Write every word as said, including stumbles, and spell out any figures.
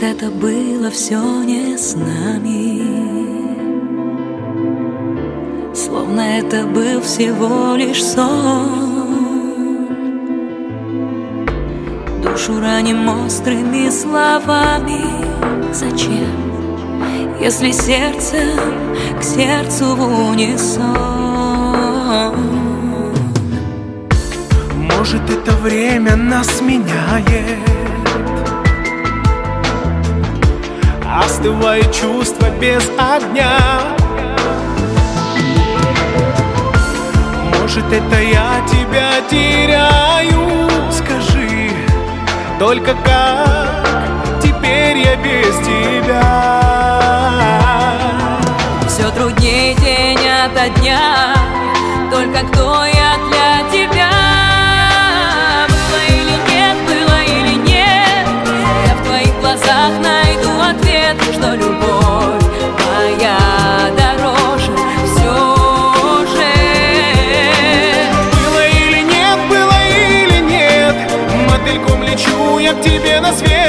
это было все не с нами, словно это был всего лишь сон. Душу раним острыми словами. Зачем, если сердце к сердцу в унисон? Может, это время нас меняет, остывает чувство без огня. Может, это я тебя теряю. Скажи, только как теперь я без тебя? Все труднее день ото дня, только кто я для тебя? Было или нет, было или нет, я в твоих глазах найду ответ, что любовь моя дороже все же. Было или нет, было или нет, мотыльком лечу я к тебе на свет.